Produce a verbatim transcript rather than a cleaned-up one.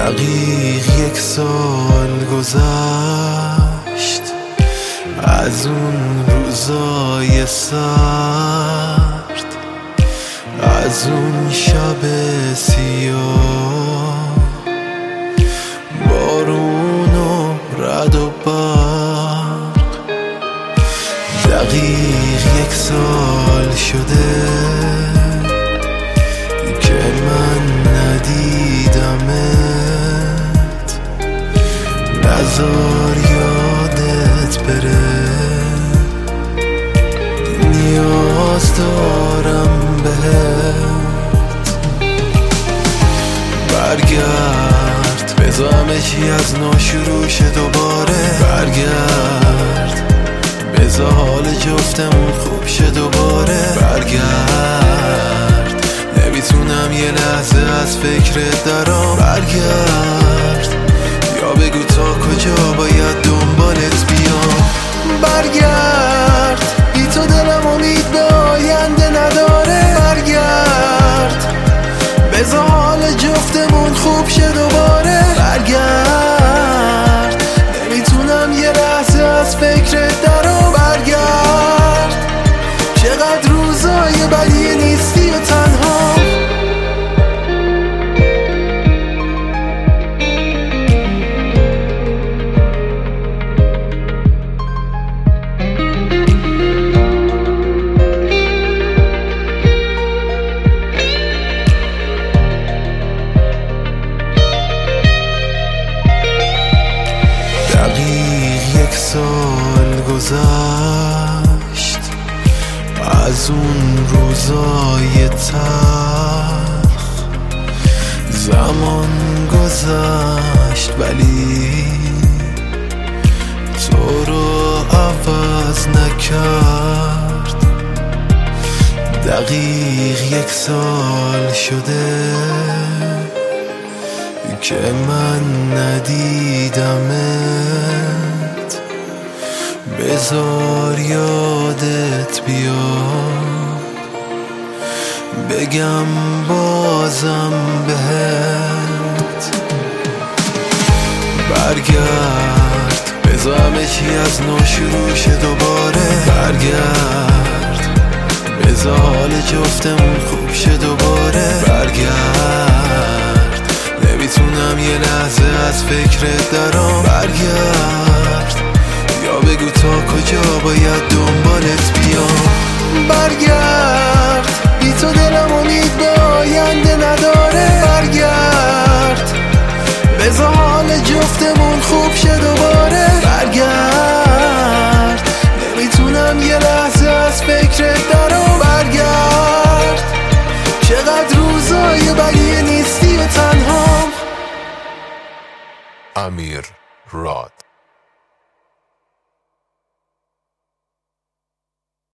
دقیق یک سال گذشت از اون روزای سرد، از اون شب سیاه، بارون و رعد و برق. دقیق یک سال شده که من ندیدمت، نذار یادت بره، نیاز دارم بهت. برگرد بذار همه چی از نو شروع شه دوباره، برگرد بذار حال جفتمون خوب شه دوباره، برگرد نمیتونم یه لحظه از فکرت درام، برگرد یا بگو تا کجا باید دنبالت بیام. برگرد بی تو دلم امید به آینده نداره، برگرد بذار حال جفتمون خوب شه دوباره، برگرد نمیتونم یه لحظه از فکرت درام، برگرد چقدر روزای بدی نیستی و تنها. سال گذشت از اون روزای تلخ، زمان گذشت ولی تو رو عوض نکرد. دقیق یک سال شده که من ندیدمت، بذار یادت بیاد، بگم بازم بهت. برگرد بذار همه چی از نو شروع شه دوباره، برگرد بذار حال جفتمون خوب شه دوباره، برگرد نمیتونم یه لحظه از فکرت درام، برگرد یا بگو تا کجا باید دنبالت بیام. برگرد بی تو دلم امید به آینده نداره، برگرد بذار حال جفتمون خوب شه دوباره، برگرد نمیتونم یه لحظه از فکرت درام، برگرد چقدر روزای بدی نیستی و تنها. امیر راد.